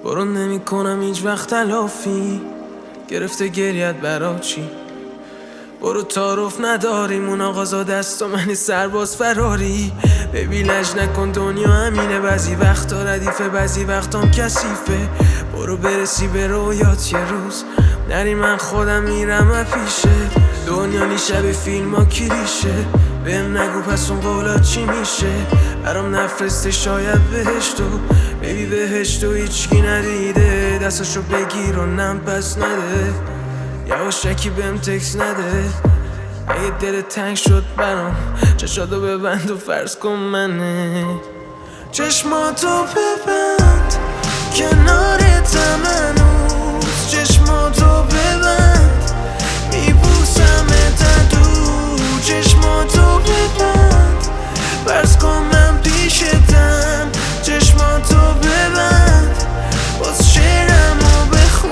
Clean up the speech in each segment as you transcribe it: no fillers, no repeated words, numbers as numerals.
برو نمی کنم هیچ وقت تلافی، گرفته گریت برا چی؟ برو تعارف نداریم اون آقازا دست و منی سرباز فراری. ببی لج نکن دنیا همینه، بعضی وقتا ردیفه بعضی وقتام کثیفه. برو برسی به رویات یه روز نری، من خودم میرم پیشه. دنیا نی شب فیلم ها کلیشه، بهم نگو پس اون قولات چی میشه. برام نفرسته شاید بهشتو، ببی بهشتو هیچکی ندیده. دستاشو بگیر و نم پس نده، یواشکی بهم تکس نده. اگه دلت تنگ شد برام چشاتو ببند و فرض کن منه. چشماتو ببند کنارتم هنوز، چشماتو ببند میبوسمت دور. چشماتو ببند فرض کن من پیشتم، چشماتو ببند باز شعرمو بخون.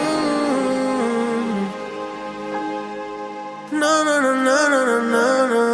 Na na na na na na na.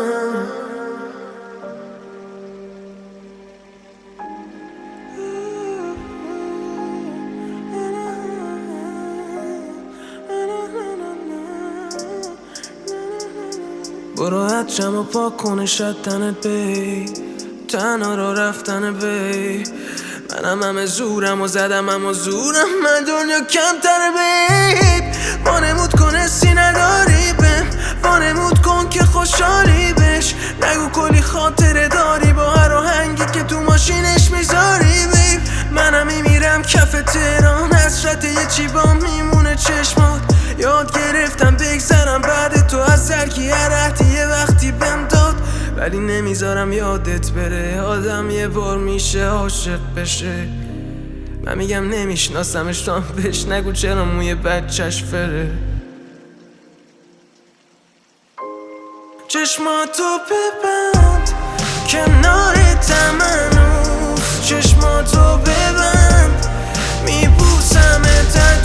برو حجم و پاک کنه شد تنت بی، تنها را رفتن بی. منم همه زورم و زدم اما زورم من دنیا کمتره بی. وانمود کن حسی نداری بهم، وانمود کن که خوشحالی بش. نگو کلی خاطره داری با هر آهنگی که تو ماشینش میذاری بی. منم میمیرم کف تهران، حسرت یه چی با میمونه چشمات. یاد گرفتم بگذرم بعد تو از سرکی هر رهتی یه وقتی بهم داد. ولی نمیذارم یادت بره، آدم یه بار میشه عاشق بشه. من میگم نمیشناسمش تو هم بهش نگو چرا موی بچهش فره. چشماتو ببند کنارتم هنوز، چشماتو ببند میبوسمت